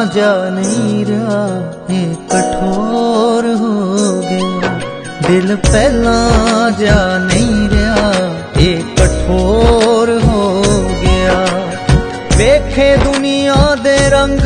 जा नहीं रहा, ये कठोर हो गया। दिल पहला जा नहीं रहा, ये कठोर हो गया। वेखे दुनिया दे रंग,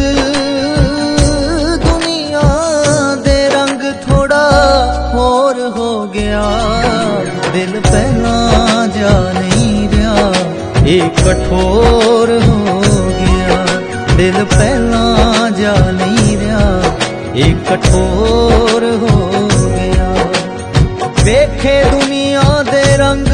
दुनिया दे रंग थोड़ा होर हो गया। दिल पहला जा नहीं रहा, ये कठोर हो गया। दिल पहला जा नहीं रहा, ये कठोर हो गया। वेखे दुनिया दे रंग,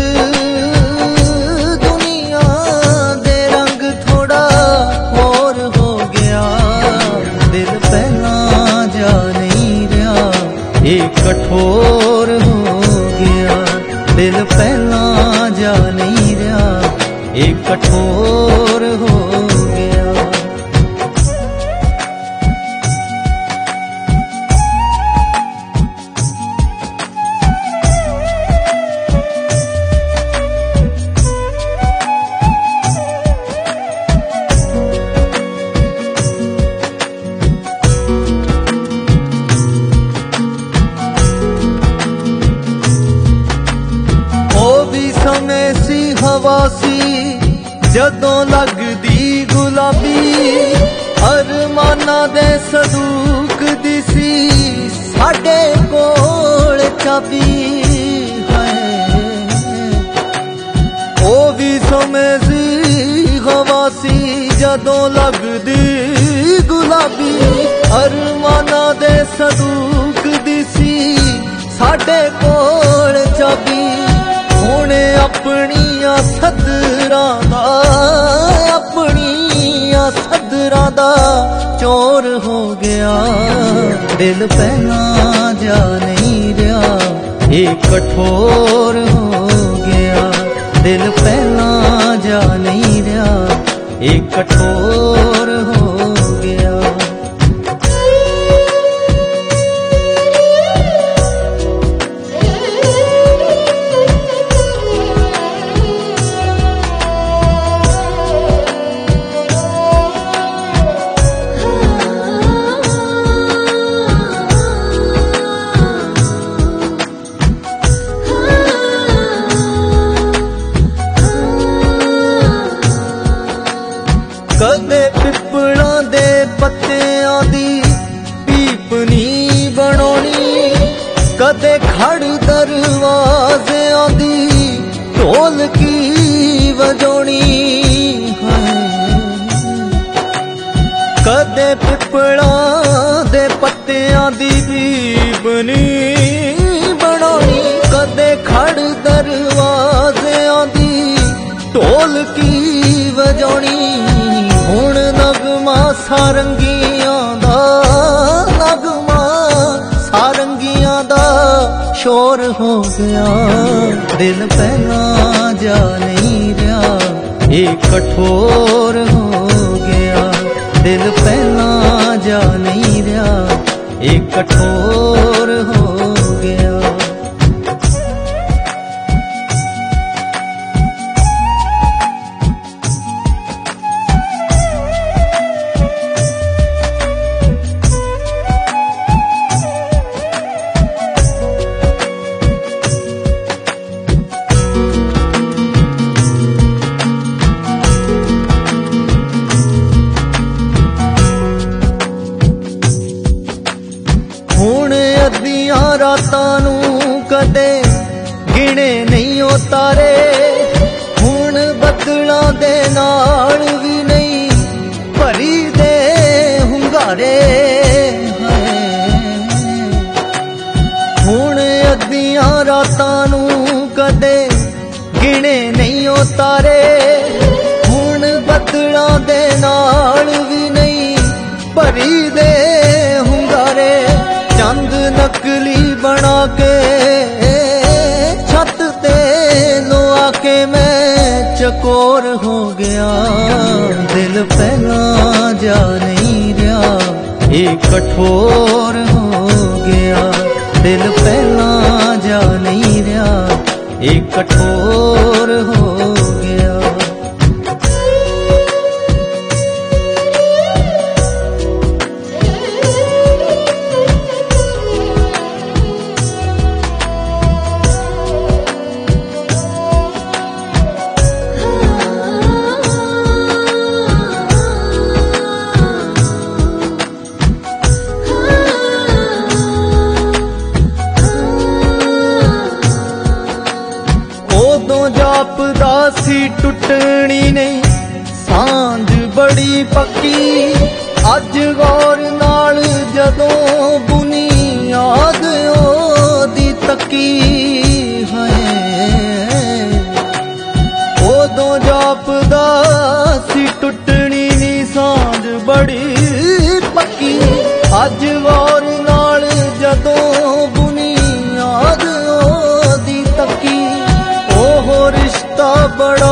दुनिया दे रंग थोड़ा होर हो गया। दिल पहला जा नहीं रहा, ये कठोर हो गया। दिल पहला जा नहीं रहा, ये कठोर हो गया। समय सी हवा सी जदों लगदी गुलाबी, अरमाना दे सदूक दी सी साडे कोल चाबी है। ओ भी समय सी हवा सी जदों लगदी गुलाबी, अरमाना दे सदूक दी सी साडे कोल चाबी। हुणे अपनिया सदरां दा, अपनिया सदरां दा चोर हो गया। दिल पहला जा नहीं रहा, ये कठोर हो गया। दिल पहला जा नहीं रहा, ये कठोर हो गया। कदे पिपड़ा दे पत्तियां दी पीपनी बनानी, कदे खड़ दरवाज़ियां दी ढोलकी बजानी। कदे पिपड़ा दे पत्तियां दी पीपनी बनानी, कदे खड़ दरवाज़ियां दी ढोलकी बजानी। हुण नगमा सारंगियां दा, नगमा सारंगियां दा शोर हो गया। दिल पहला जा नहीं रहा, ये कठोर हो गया। दिल पहला जा नहीं रहा, ये कठोर हो गया। रातां नूं कदे गिने नहीं ओ तारे, हुण बदलां दे नाल भी नहीं भरी दे हुंगारे। हुण अद्धियां रातां नूं कदे गिने नहीं ओ तारे, हुण बदलां दे नाल भी नहीं भरी दे हुंगारे। चंद नकली बना के छत ते लुआ के मैं चकोर हो गया। दिल पहला जा नहीं रहा, ये कठोर हो गया। दिल पहला जा नहीं रहा, ये कठोर हो गया। बड़ी पक्की अज गौर नाल जदों बुनियाद ओदी तकी है उदों जापदा सी टुटनी नी सांझ बड़ी पक्की अज गौर नाल जदों बुनियाद ओदी तकी ओह रिश्ता बड़ा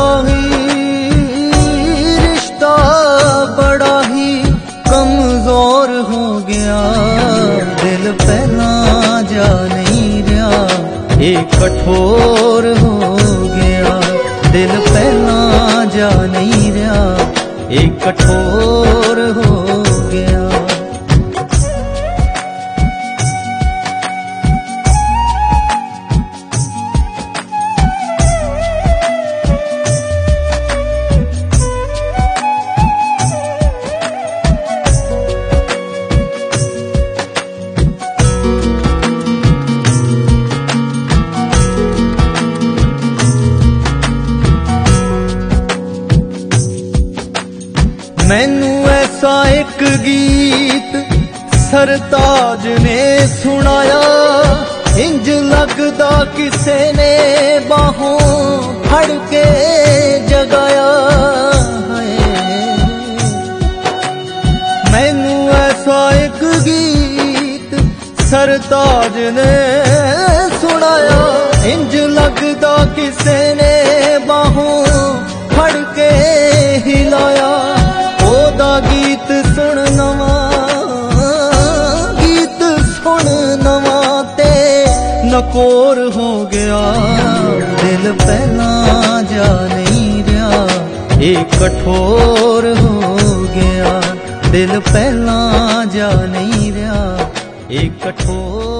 ही कमजोर हो गया दिल पहला जा नहीं रहा ये कठोर हो गया दिल पहला जा नहीं रहा ये कठोर हो गया। मैनू ऐसा एक गीत सरताज ने सुनाया इंज लगदा किसे ने बाहों फड़ के जगाया है। मैनू ऐसा एक गीत सरताज ने सुनाया इंज लगदा किसे ने बाहों फड़ के हिलाया ओदा गीत सुन नवा ते नकोर हो गया दिल पहला जा नहीं रहा ये कठोर हो गया दिल पहला जा नहीं रहा ये कठोर